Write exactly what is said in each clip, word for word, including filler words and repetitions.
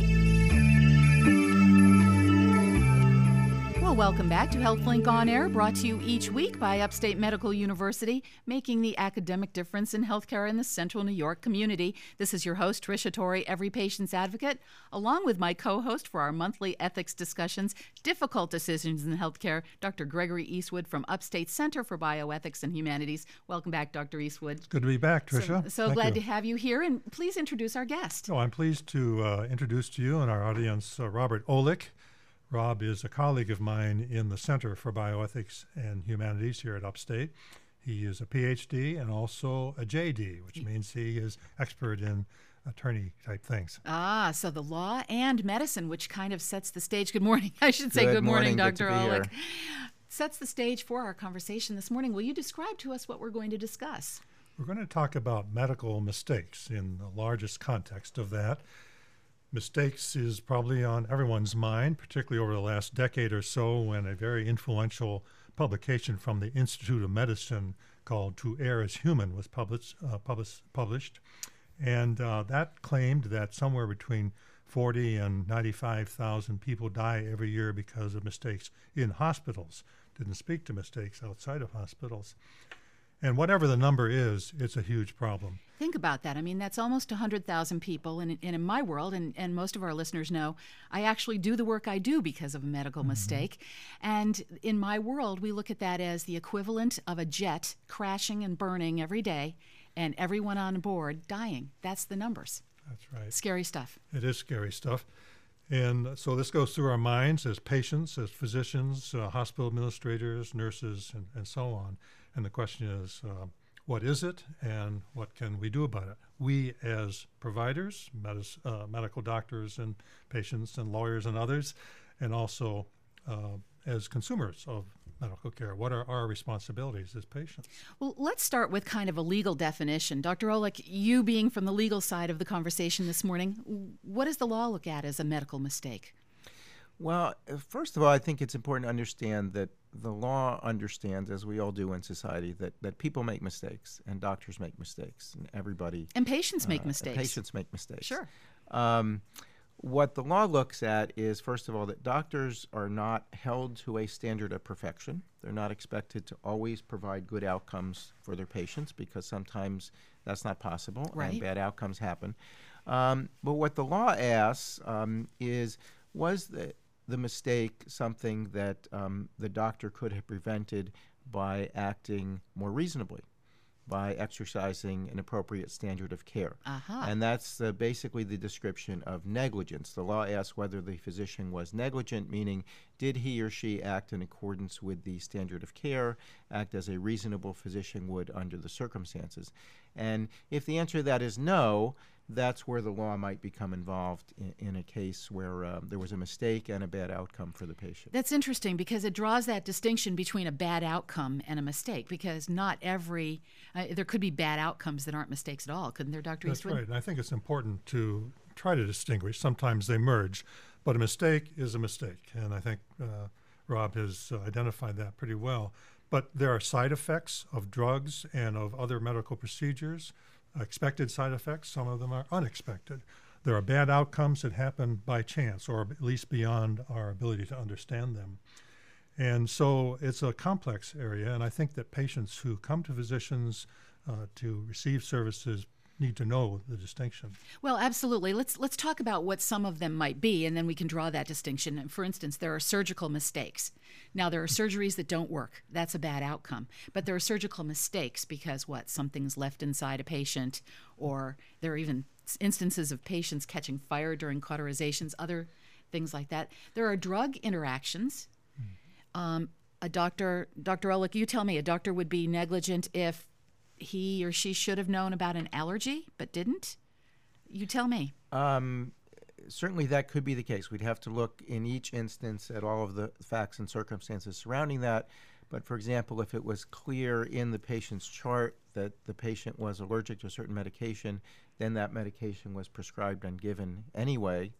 Well, welcome back to HealthLink On Air, brought to you each week by Upstate Medical University, making the academic difference in healthcare in the Central New York community. This is your host, Tricia Torrey, Every Patient's Advocate, along with my co-host for our monthly ethics discussions, Difficult Decisions in Healthcare, Doctor Gregory Eastwood from Upstate Center for Bioethics and Humanities. Welcome back, Doctor Eastwood. It's good to be back, Tricia. So, so Thank glad you. to have you here, and please introduce our guest. Oh, I'm pleased to uh, introduce to you and our audience uh, Robert Olick. Rob is a colleague of mine in the Center for Bioethics and Humanities here at Upstate. He is a P H D and also a J D, which means he is expert in attorney-type things. Ah, so the law and medicine, which kind of sets the stage. Good morning. I should say good, good morning, morning. Doctor Good to be Olick. here. Sets the stage for our conversation this morning. Will you describe to us what we're going to discuss? We're going to talk about medical mistakes in the largest context of that. Mistakes is probably on everyone's mind, particularly over the last decade or so, when a very influential publication from the Institute of Medicine called To Err is Human was published. Uh, publish, published. And uh, that claimed that somewhere between forty and ninety-five thousand people die every year because of mistakes in hospitals. Didn't speak to mistakes outside of hospitals. And whatever the number is, it's a huge problem. Think about that. I mean, that's almost one hundred thousand people. And, and in my world, and, and most of our listeners know, I actually do the work I do because of a medical mm-hmm. mistake. And in my world, we look at that as the equivalent of a jet crashing and burning every day and everyone on board dying. That's the numbers. That's right. Scary stuff. It is scary stuff. And so this goes through our minds as patients, as physicians, uh, hospital administrators, nurses, and, and so on. And the question is, uh, what is it and what can we do about it? We as providers, medis- uh, medical doctors and patients and lawyers and others, and also uh, as consumers of medical care, what are our responsibilities as patients? Well, let's start with kind of a legal definition. Doctor Olick, you being from the legal side of the conversation this morning, what does the law look at as a medical mistake? Well, first of all, I think it's important to understand that the law understands, as we all do in society, that, that people make mistakes and doctors make mistakes and everybody... And patients make uh, mistakes. Patients make mistakes. Sure. Um, what the law looks at is, first of all, that doctors are not held to a standard of perfection. They're not expected to always provide good outcomes for their patients because sometimes that's not possible right. and bad outcomes happen. Um, but what the law asks um, is, was the the mistake something that um, the doctor could have prevented by acting more reasonably, by exercising an appropriate standard of care. Uh-huh. And that's uh, basically the description of negligence. The law asks whether the physician was negligent, meaning did he or she act in accordance with the standard of care, act as a reasonable physician would under the circumstances. And if the answer to that is no, that's where the law might become involved in, in a case where uh, there was a mistake and a bad outcome for the patient. That's interesting because it draws that distinction between a bad outcome and a mistake, because not every, uh, there could be bad outcomes that aren't mistakes at all, couldn't there, Doctor That's Eastwood? right, and I think it's important to try to distinguish. Sometimes they merge, but a mistake is a mistake, and I think uh, Rob has uh, identified that pretty well. But there are side effects of drugs and of other medical procedures, expected side effects. Some of them are unexpected. There are bad outcomes that happen by chance, or at least beyond our ability to understand them. And so it's a complex area, and I think that patients who come to physicians uh, to receive services need to know the distinction. Well, absolutely. Let's let's talk about what some of them might be, and then we can draw that distinction. For instance, there are surgical mistakes. Now, there are surgeries that don't work. That's a bad outcome. But there are surgical mistakes because, what, something's left inside a patient, or there are even instances of patients catching fire during cauterizations, other things like that. There are drug interactions. Mm. Um, a doctor, Doctor Olick, you tell me, a doctor would be negligent if he or she should have known about an allergy but didn't? You tell me. Um, certainly that could be the case. We'd have to look in each instance at all of the facts and circumstances surrounding that. But for example, if it was clear in the patient's chart that the patient was allergic to a certain medication, then that medication was prescribed and given anyway.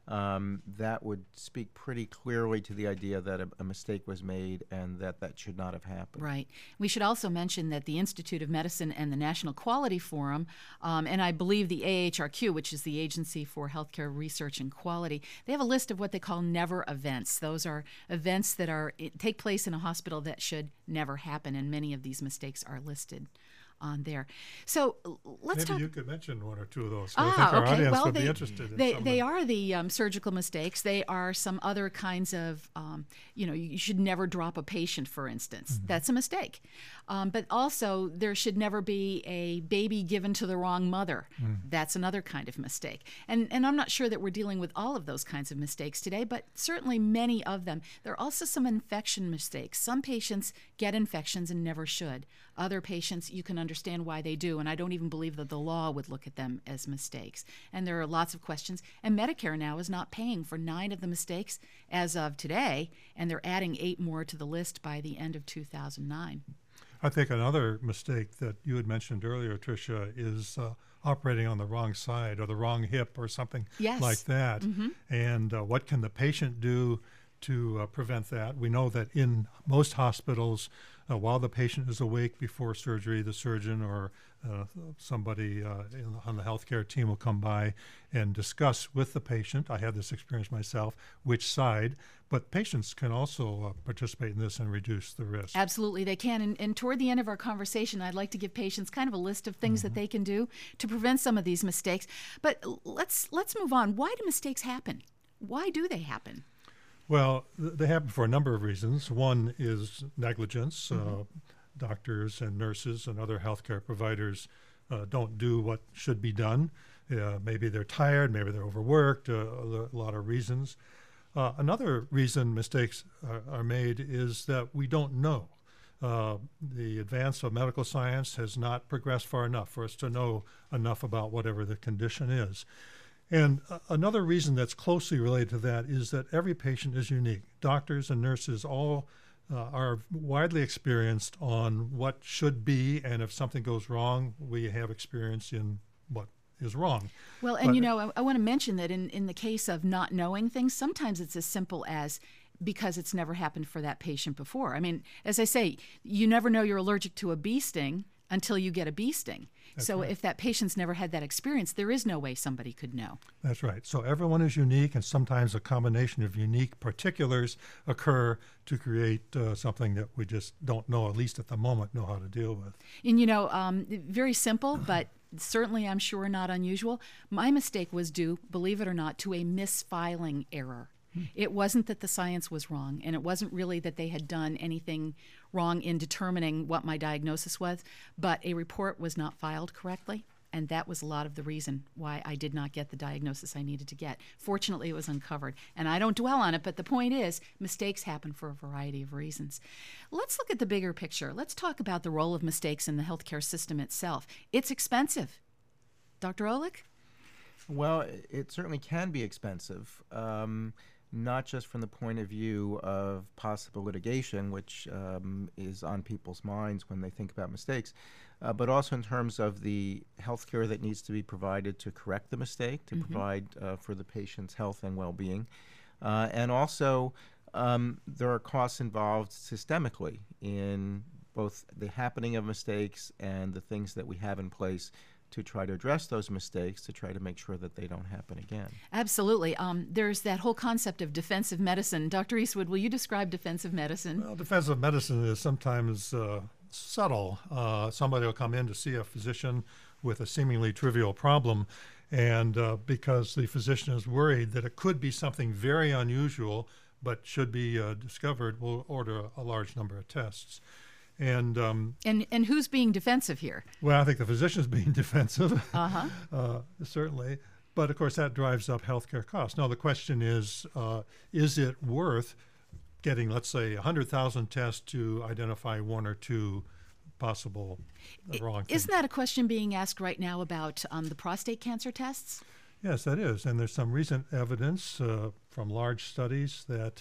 um, that would speak pretty clearly to the idea that a, a mistake was made and that that should not have happened. Right. We should also mention that the Institute of Medicine and the National Quality Forum, um, and I believe the A H R Q, which is the Agency for Healthcare Research and Quality, they have a list of what they call never events. Those are events that are take place in a hospital that should never happen, and many of these mistakes are listed on there. So let's Maybe talk. you could mention one or two of those. Ah, I think our okay. audience Well, would they, be interested in they, some they of them. are the um, surgical mistakes. They are some other kinds of, um, you know, you should never drop a patient, for instance. Mm-hmm. That's a mistake. Um, but also, there should never be a baby given to the wrong mother. Mm. That's another kind of mistake. And, and I'm not sure that we're dealing with all of those kinds of mistakes today, but certainly many of them. There are also some infection mistakes. Some patients get infections and never should. Other patients, you can understand why they do, and I don't even believe that the law would look at them as mistakes. And there are lots of questions. And Medicare now is not paying for nine of the mistakes as of today, and they're adding eight more to the list by the end of two thousand nine. I think another mistake that you had mentioned earlier, Tricia, is uh, operating on the wrong side or the wrong hip or something yes. like that. Mm-hmm. And uh, what can the patient do to uh, prevent that? We know that in most hospitals, uh, while the patient is awake before surgery, the surgeon or uh, somebody uh, in, on the healthcare team will come by and discuss with the patient. I had this experience myself, which side. But patients can also uh, participate in this and reduce the risk. Absolutely, they can. And, and toward the end of our conversation, I'd like to give patients kind of a list of things mm-hmm. that they can do to prevent some of these mistakes. But let's let's move on. Why do mistakes happen? Why do they happen? Well, th- they happen for a number of reasons. One is negligence. Mm-hmm. Uh, doctors and nurses and other healthcare providers uh, don't do what should be done. Uh, maybe they're tired, maybe they're overworked, uh, a lot of reasons. Uh, another reason mistakes are, are made is that we don't know. Uh, the advance of medical science has not progressed far enough for us to know enough about whatever the condition is. And uh, another reason that's closely related to that is that every patient is unique. Doctors and nurses all uh, are widely experienced on what should be, and if something goes wrong, we have experience in what is wrong. Well, and but, you know, I, I want to mention that in, in the case of not knowing things, sometimes it's as simple as because it's never happened for that patient before. I mean, as I say, you never know you're allergic to a bee sting until you get a bee sting. That's so right. if that patient's never had that experience, there is no way somebody could know. That's right. So everyone is unique, and sometimes a combination of unique particulars occur to create uh, something that we just don't know, at least at the moment, know how to deal with. And, you know, um, very simple, but certainly I'm sure not unusual. My mistake was due, believe it or not, to a misfiling error. It wasn't that the science was wrong, and it wasn't really that they had done anything wrong in determining what my diagnosis was, but a report was not filed correctly, and that was a lot of the reason why I did not get the diagnosis I needed to get. Fortunately, it was uncovered, and I don't dwell on it, but the point is, mistakes happen for a variety of reasons. Let's look at the bigger picture. Let's talk about the role of mistakes in the healthcare system itself. It's expensive. Doctor Olick? Well, it certainly can be expensive. Um, not just from the point of view of possible litigation, which um, is on people's minds when they think about mistakes, uh, but also in terms of the health care that needs to be provided to correct the mistake, to mm-hmm. provide uh, for the patient's health and well-being. Uh, and also, um, there are costs involved systemically in both the happening of mistakes and the things that we have in place to try to address those mistakes, to try to make sure that they don't happen again. Absolutely. Um, there's that whole concept of defensive medicine. Doctor Eastwood, will you describe defensive medicine? Well, defensive medicine is sometimes uh, subtle. Uh, somebody will come in to see a physician with a seemingly trivial problem, and uh, because the physician is worried that it could be something very unusual but should be uh, discovered, will order a large number of tests. And, um, and and who's being defensive here? Well, I think the physician is being defensive, uh-huh. uh, certainly. But, of course, that drives up healthcare costs. Now, the question is, uh, is it worth getting, let's say, one hundred thousand tests to identify one or two possible uh, wrong things? Isn't that a question being asked right now about um, the prostate cancer tests? Yes, that is. And there's some recent evidence uh, from large studies that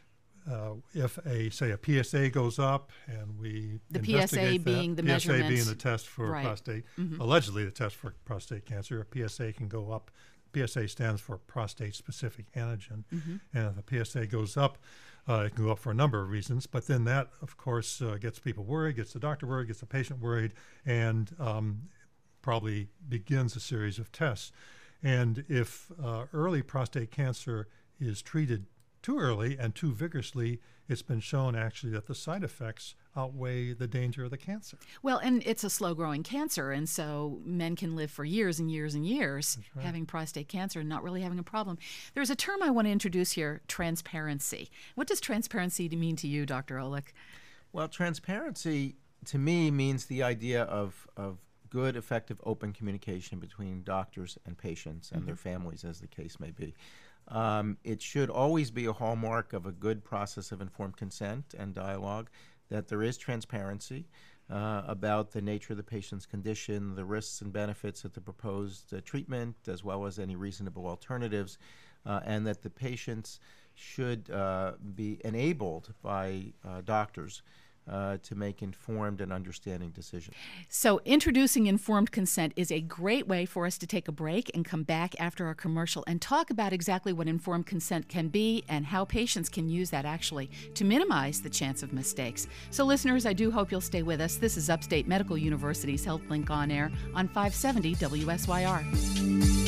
Uh, if a say a P S A goes up and we the P S A investigate being that, the P S A measurement, being the test for right. prostate, mm-hmm. allegedly the test for prostate cancer, a P S A can go up P S A stands for prostate-specific antigen. Mm-hmm. And if the P S A goes up, uh, it can go up for a number of reasons. But then that, of course, uh, gets people worried, gets the doctor worried, gets the patient worried, and um, probably begins a series of tests. And if uh, early prostate cancer is treated too early and too vigorously, it's been shown actually that the side effects outweigh the danger of the cancer. Well, and it's a slow-growing cancer, and so men can live for years and years and years right. having prostate cancer and not really having a problem. There's a term I want to introduce here, transparency. What does transparency mean to you, Doctor Olick? Well, transparency to me means the idea of, of good, effective, open communication between doctors and patients and mm-hmm. their families, as the case may be. Um, it should always be a hallmark of a good process of informed consent and dialogue that there is transparency uh, about the nature of the patient's condition, the risks and benefits of the proposed uh, treatment, as well as any reasonable alternatives, uh, and that the patients should uh, be enabled by uh, doctors Uh, to make informed and understanding decisions. So introducing informed consent is a great way for us to take a break and come back after our commercial and talk about exactly what informed consent can be and how patients can use that actually to minimize the chance of mistakes. So listeners, I do hope you'll stay with us. This is Upstate Medical University's HealthLink On Air on five seventy W S Y R.